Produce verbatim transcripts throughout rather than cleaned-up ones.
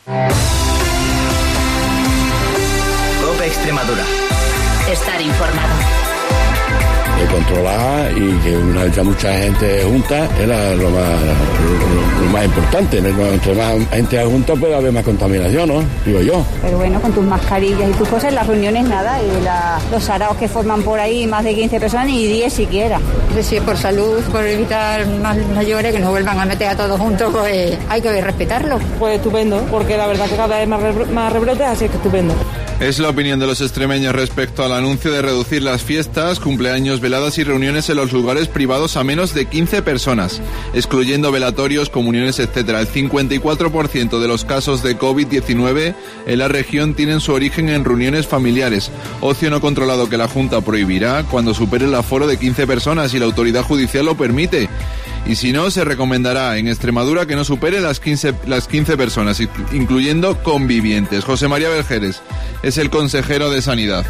COPE Extremadura. Estar informado. De controlar y que una haya mucha gente junta es la, lo, más, lo, lo más importante. Entre más gente junta puede haber más contaminación, ¿no? Digo yo. Pero bueno, con tus mascarillas y tus cosas, las reuniones nada, y la, los saraos que forman por ahí, más de quince personas y diez siquiera. Entonces, si es por salud, por evitar más mayores que no vuelvan a meter a todos juntos, pues hay que respetarlo. Pues estupendo, porque la verdad que cada vez más, re, más rebrotes, así que estupendo. Es la opinión de los extremeños respecto al anuncio de reducir las fiestas, cumpleaños, veladas y reuniones en los lugares privados a menos de quince personas, excluyendo velatorios, comuniones, etcétera. El cincuenta y cuatro por ciento de los casos de COVID diecinueve en la región tienen su origen en reuniones familiares, ocio no controlado que la Junta prohibirá cuando supere el aforo de quince personas y la autoridad judicial lo permite. Y si no, se recomendará en Extremadura que no supere las quince, las quince personas, incluyendo convivientes. José María Belgeres es el consejero de Sanidad.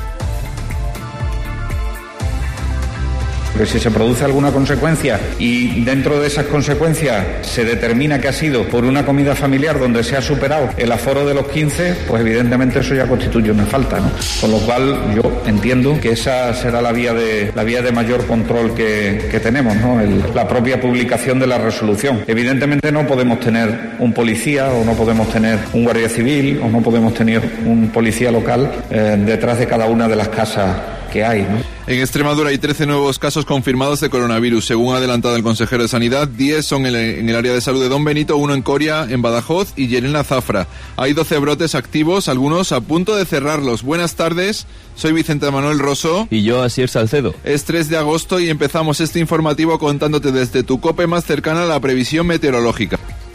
Porque si se produce alguna consecuencia y dentro de esas consecuencias se determina que ha sido por una comida familiar donde se ha superado el aforo de los quince, pues evidentemente eso ya constituye una falta, ¿no? Con lo cual yo entiendo que esa será la vía de la vía de mayor control que, que tenemos, ¿no? El, la propia publicación de la resolución. Evidentemente no podemos tener un policía o no podemos tener un guardia civil o no podemos tener un policía local eh, detrás de cada una de las casas que hay, ¿no? En Extremadura hay trece nuevos casos confirmados de coronavirus. Según ha adelantado el consejero de Sanidad, diez son en el, en el área de salud de Don Benito, uno en Coria, en Badajoz y Llerena Zafra. Hay doce brotes activos, algunos a punto de cerrarlos. Buenas tardes, soy Vicente Manuel Rosso. Y yo, Asier Salcedo. Es tres de agosto y empezamos este informativo contándote desde tu COPE más cercana la previsión meteorológica.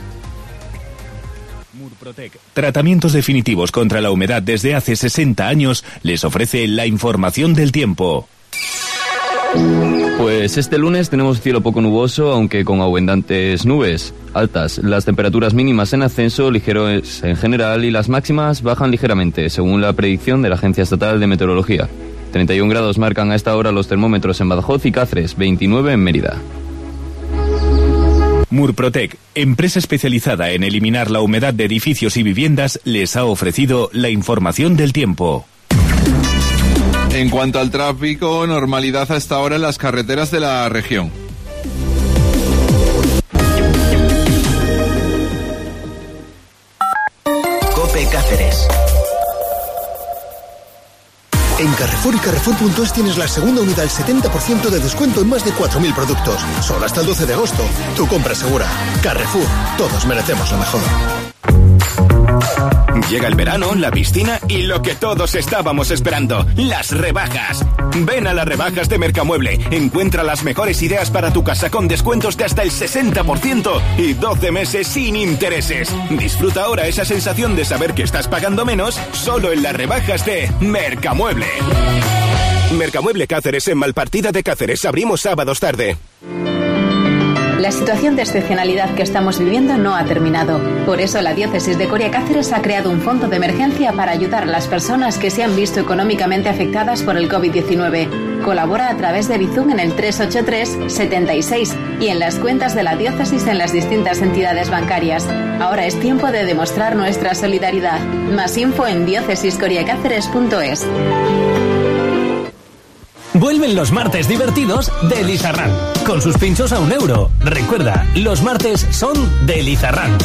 Murprotec, tratamientos definitivos contra la humedad desde hace sesenta años, les ofrece la información del tiempo. Pues este lunes tenemos cielo poco nuboso, aunque con abundantes nubes altas. Las temperaturas mínimas en ascenso, ligeros en general, y las máximas bajan ligeramente, según la predicción de la Agencia Estatal de Meteorología. treinta y un grados marcan a esta hora los termómetros en Badajoz y Cáceres, veintinueve en Mérida. Murprotec, empresa especializada en eliminar la humedad de edificios y viviendas, les ha ofrecido la información del tiempo. En cuanto al tráfico, normalidad a esta hora en las carreteras de la región. COPE Cáceres. En Carrefour y Carrefour punto es tienes la segunda unidad al setenta por ciento de descuento en más de cuatro mil productos. Solo hasta el doce de agosto. Tu compra segura. Carrefour. Todos merecemos lo mejor. Llega el verano, la piscina y lo que todos estábamos esperando, las rebajas. Ven a las rebajas de Mercamueble. Encuentra las mejores ideas para tu casa con descuentos de hasta el sesenta por ciento y doce meses sin intereses. Disfruta ahora esa sensación de saber que estás pagando menos solo en las rebajas de Mercamueble. Mercamueble Cáceres en Malpartida de Cáceres. Abrimos sábados tarde. La situación de excepcionalidad que estamos viviendo no ha terminado. Por eso la Diócesis de Coria Cáceres ha creado un fondo de emergencia para ayudar a las personas que se han visto económicamente afectadas por el COVID diecinueve. Colabora a través de Bizum en el tres ocho tres setenta y seis y en las cuentas de la Diócesis en las distintas entidades bancarias. Ahora es tiempo de demostrar nuestra solidaridad. Más info en diócesis coria cáceres punto es. Vuelven los martes divertidos de Lizarrán, con sus pinchos a un euro. Recuerda, los martes son de Lizarrán.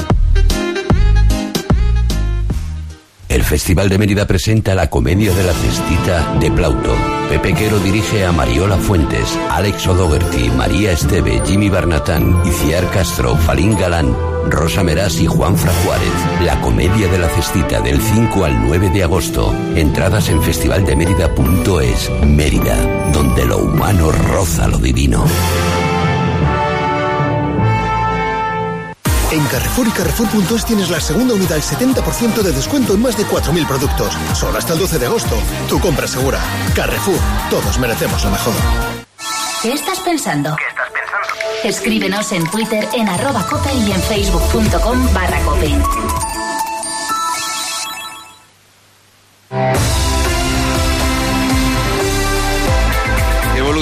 El Festival de Mérida presenta la comedia de la cestita de Plauto. Pepe Quero dirige a Mariola Fuentes, Alex O'Doherty, María Esteve, Jimmy Barnatán, Iciar Castro, Falín Galán, Rosa Meras y Juanfra Juárez. La comedia de la cestita del cinco al nueve de agosto. Entradas en festival de mérida punto es. Mérida, donde lo humano roza lo divino. En Carrefour y Carrefour punto es tienes la segunda unidad al setenta por ciento de descuento en más de cuatro mil productos. Solo hasta el doce de agosto. Tu compra segura. Carrefour. Todos merecemos lo mejor. ¿Qué estás pensando? ¿Qué estás pensando? Escríbenos en Twitter en arroba cope y en facebook punto com barra cope.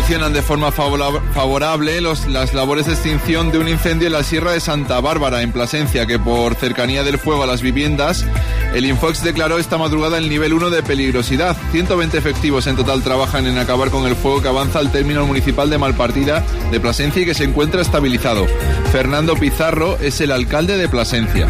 evolucionan de forma favorable los, las labores de extinción de un incendio en la Sierra de Santa Bárbara, en Plasencia, que por cercanía del fuego a las viviendas, el Infox declaró esta madrugada el nivel uno de peligrosidad. ciento veinte efectivos en total trabajan en acabar con el fuego que avanza al término municipal de Malpartida de Plasencia y que se encuentra estabilizado. Fernando Pizarro es el alcalde de Plasencia.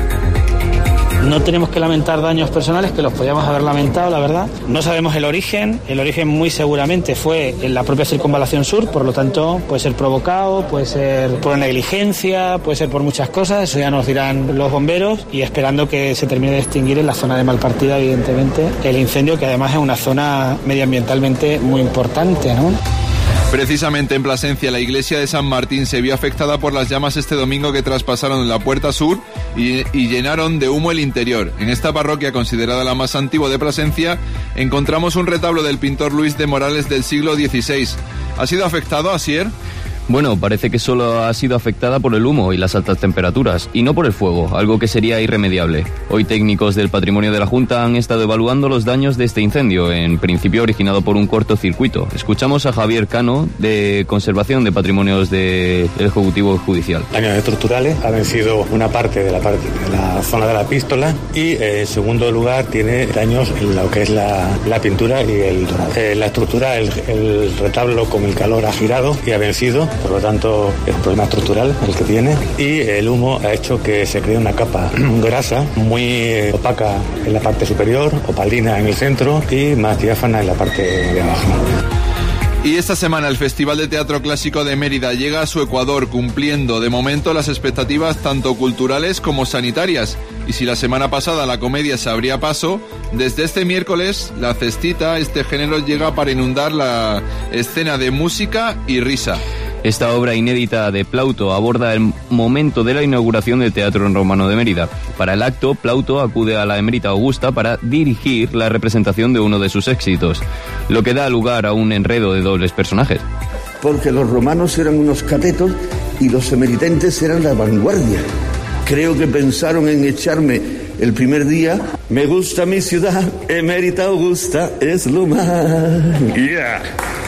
No tenemos que lamentar daños personales, que los podíamos haber lamentado, la verdad. No sabemos el origen. El origen muy seguramente fue en la propia circunvalación sur, por lo tanto puede ser provocado, puede ser por negligencia, puede ser por muchas cosas. Eso ya nos dirán los bomberos, y esperando que se termine de extinguir en la zona de Malpartida, evidentemente, el incendio, que además es una zona medioambientalmente muy importante, ¿no? Precisamente en Plasencia, la iglesia de San Martín se vio afectada por las llamas este domingo que traspasaron la puerta sur y, y llenaron de humo el interior. En esta parroquia, considerada la más antigua de Plasencia, encontramos un retablo del pintor Luis de Morales del siglo dieciséis. ¿Ha sido afectado, Asier? Bueno, parece que solo ha sido afectada por el humo y las altas temperaturas, y no por el fuego, algo que sería irremediable. Hoy técnicos del patrimonio de la Junta han estado evaluando los daños de este incendio, en principio originado por un cortocircuito. Escuchamos a Javier Cano, de Conservación de Patrimonios del Ejecutivo Judicial. Daños estructurales, ha vencido una parte de la, parte de la zona de la epístola, y eh, en segundo lugar tiene daños en lo que es la, la pintura y el dorado. Eh, la estructura, el, el retablo con el calor ha girado y ha vencido. Por lo tanto, es un problema estructural el que tiene, y el humo ha hecho que se cree una capa grasa muy opaca en la parte superior, opalina en el centro y más diáfana en la parte de abajo. Y esta semana el Festival de Teatro Clásico de Mérida llega a su Ecuador, cumpliendo de momento las expectativas tanto culturales como sanitarias. Y si la semana pasada la comedia se abría paso, desde este miércoles la cestita, este género, llega para inundar la escena de música y risa. Esta obra inédita de Plauto aborda el momento de la inauguración del Teatro Romano de Mérida. Para el acto, Plauto acude a la Emérita Augusta para dirigir la representación de uno de sus éxitos, lo que da lugar a un enredo de dobles personajes. Porque los romanos eran unos catetos y los emeritentes eran la vanguardia. Creo que pensaron en echarme el primer día. Me gusta mi ciudad, Emérita Augusta es lo más. Yeah.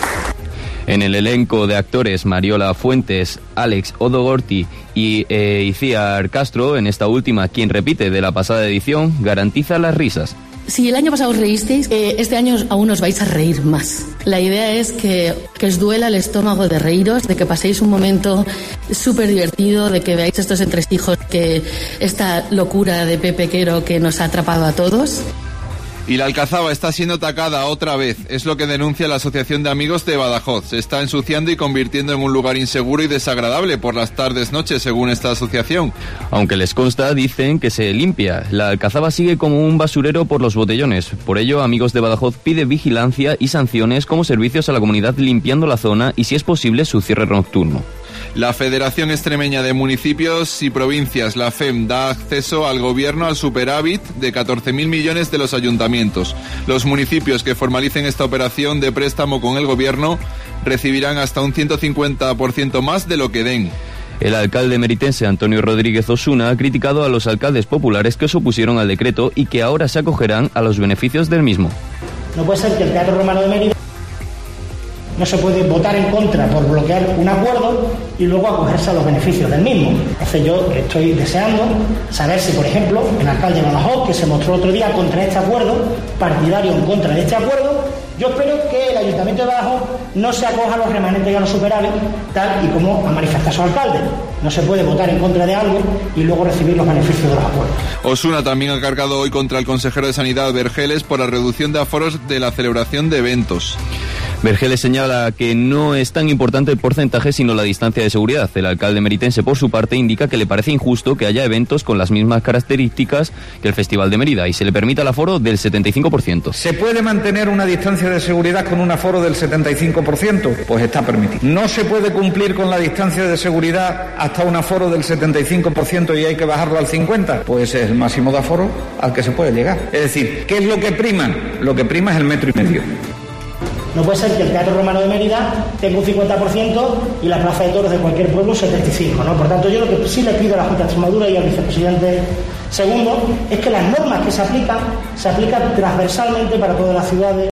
En el elenco de actores, Mariola Fuentes, Alex Odogorti y eh, Iciar Castro, en esta última, quien repite de la pasada edición, garantiza las risas. Si el año pasado os reísteis, eh, este año aún os vais a reír más. La idea es que, que os duela el estómago de reíros, de que paséis un momento súper divertido, de que veáis estos entresijos, que esta locura de Pepe Quero que nos ha atrapado a todos. Y la Alcazaba está siendo atacada otra vez, es lo que denuncia la Asociación de Amigos de Badajoz. Se está ensuciando y convirtiendo en un lugar inseguro y desagradable por las tardes-noches, según esta asociación. Aunque les consta, dicen que se limpia. La Alcazaba sigue como un basurero por los botellones. Por ello, Amigos de Badajoz pide vigilancia y sanciones como servicios a la comunidad, limpiando la zona y, si es posible, su cierre nocturno. La Federación Extremeña de Municipios y Provincias, la F E M, da acceso al gobierno al superávit de catorce mil millones de los ayuntamientos. Los municipios que formalicen esta operación de préstamo con el gobierno recibirán hasta un ciento cincuenta por ciento más de lo que den. El alcalde meritense Antonio Rodríguez Osuna ha criticado a los alcaldes populares que se opusieron al decreto y que ahora se acogerán a los beneficios del mismo. No puede ser que el Teatro Romano de Mérida no se puede votar en contra por bloquear un acuerdo y luego acogerse a los beneficios del mismo. Entonces yo estoy deseando saber si, por ejemplo, el alcalde de Badajoz, que se mostró otro día contra este acuerdo, partidario en contra de este acuerdo, yo espero que el Ayuntamiento de Badajoz no se acoja a los remanentes y a los superávit, tal y como ha manifestado su alcalde. No se puede votar en contra de algo y luego recibir los beneficios de los acuerdos. Osuna también ha cargado hoy contra el consejero de Sanidad, Vergeles, por la reducción de aforos de la celebración de eventos. Vergeles señala que no es tan importante el porcentaje sino la distancia de seguridad. El alcalde meritense, por su parte, indica que le parece injusto que haya eventos con las mismas características que el Festival de Mérida y se le permita el aforo del setenta y cinco por ciento. ¿Se puede mantener una distancia de seguridad con un aforo del setenta y cinco por ciento? Pues está permitido. ¿No se puede cumplir con la distancia de seguridad hasta un aforo del setenta y cinco por ciento y hay que bajarlo al cincuenta por ciento? Pues es el máximo de aforo al que se puede llegar. Es decir, ¿qué es lo que prima? Lo que prima es el metro y medio. No puede ser que el Teatro Romano de Mérida tenga un cincuenta por ciento y la Plaza de Toros de cualquier pueblo un setenta y cinco por ciento, ¿no? Por tanto, yo lo que sí le pido a la Junta de Extremadura y al vicepresidente segundo es que las normas que se aplican se aplican transversalmente para todas las ciudades.